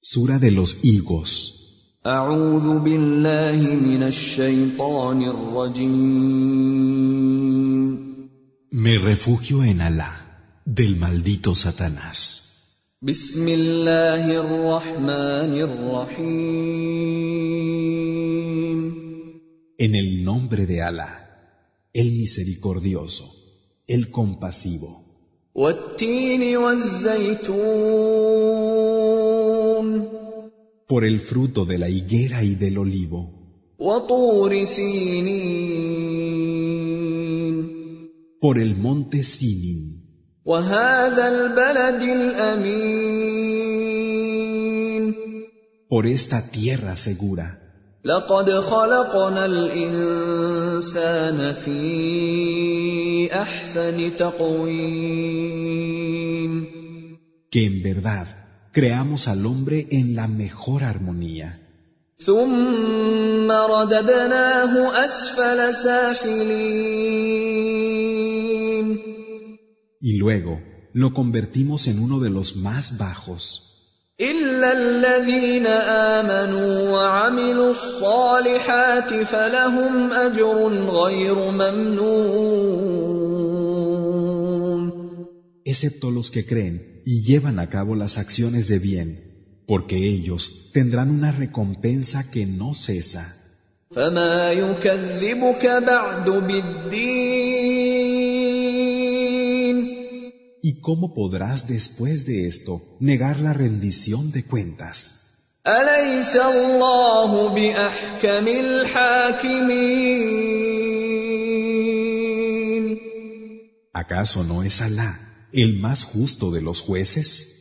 Sura de los higos. أعوذ بالله من الشيطان الرجيم. Me refugio en Alá, del maldito Satanás. بسم الله الرحمن الرحيم. En el nombre de Alá, el misericordioso, el compasivo. والتين والزيتون. Por el fruto de la higuera y del olivo. وطور سينين. Por el monte Sinin. وهذا البلد الأمين. Por esta tierra segura. لقد خلقنا الإنسان في أحسن تقويم. Que en verdad creamos al hombre en la mejor armonía. ثم رددناه أسفل سافلين. Y luego lo convertimos en uno de los más bajos. إلا الذين آمنوا وعملوا الصالحات فلهم أجر غير ممنون. Excepto los que creen y llevan a cabo las acciones de bien, porque ellos tendrán una recompensa que no cesa. فما يكذبك بعد بالدين. ¿Y cómo podrás después de esto negar la rendición de cuentas? أليس الله بأحكم الحاكمين. ¿Acaso no es Alá el más justo de los jueces?